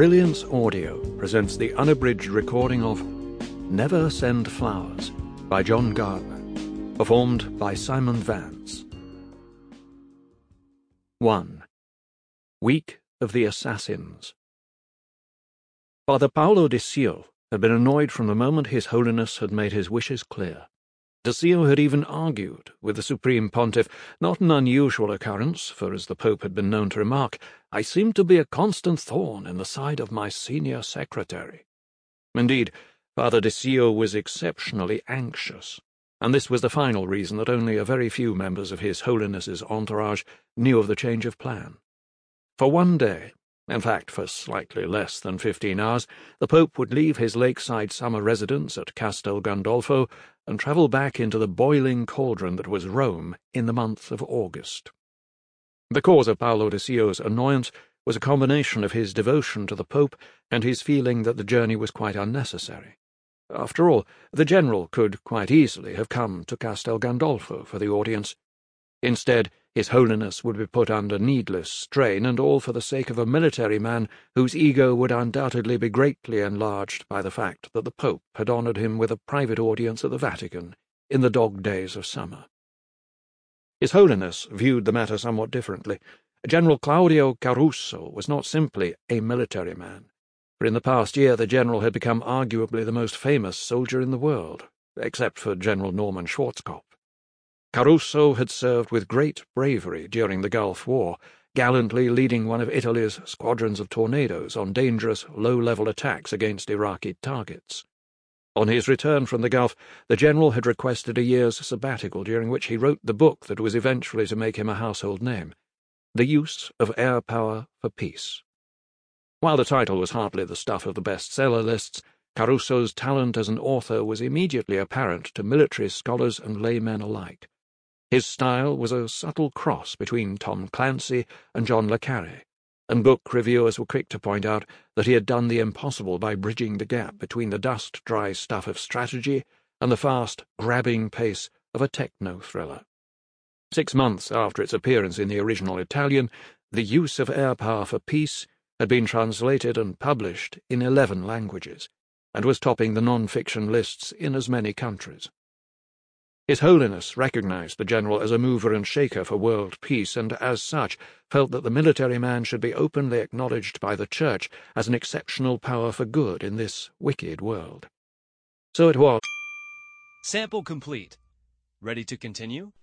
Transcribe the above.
Brilliance Audio presents the unabridged recording of Never Send Flowers by John Gardner, performed by Simon Vance. 1. Week of the Assassins. Father Paolo Di Sio had been annoyed from the moment His Holiness had made his wishes clear. Di Sio had even argued with the Supreme Pontiff, not an unusual occurrence, for as the Pope had been known to remark, I seem to be a constant thorn in the side of my senior secretary. Indeed, Father Di Sio was exceptionally anxious, and this was the final reason that only a very few members of His Holiness's entourage knew of the change of plan. For one day, in fact for slightly less than 15 hours, the Pope would leave his lakeside summer residence at Castel Gandolfo and travel back into the boiling cauldron that was Rome in the month of August. The cause of Paolo Di Sio's annoyance was a combination of his devotion to the Pope and his feeling that the journey was quite unnecessary. After all, the general could quite easily have come to Castel Gandolfo for the audience. Instead, His Holiness would be put under needless strain, and all for the sake of a military man whose ego would undoubtedly be greatly enlarged by the fact that the Pope had honoured him with a private audience at the Vatican in the dog days of summer. His Holiness viewed the matter somewhat differently. General Claudio Caruso was not simply a military man, for in the past year the general had become arguably the most famous soldier in the world, except for General Norman Schwarzkopf. Caruso had served with great bravery during the Gulf War, gallantly leading one of Italy's squadrons of tornadoes on dangerous, low-level attacks against Iraqi targets. On his return from the Gulf, the general had requested a year's sabbatical during which he wrote the book that was eventually to make him a household name, The Use of Air Power for Peace. While the title was hardly the stuff of the bestseller lists, Caruso's talent as an author was immediately apparent to military scholars and laymen alike. His style was a subtle cross between Tom Clancy and John le Carré, and book reviewers were quick to point out that he had done the impossible by bridging the gap between the dust-dry stuff of strategy and the fast, grabbing pace of a techno-thriller. 6 months after its appearance in the original Italian, The Use of Air Power for Peace had been translated and published in 11 languages, and was topping the non-fiction lists in as many countries. His Holiness recognized the general as a mover and shaker for world peace, and as such felt that the military man should be openly acknowledged by the Church as an exceptional power for good in this wicked world. So it was. Sample complete. Ready to continue?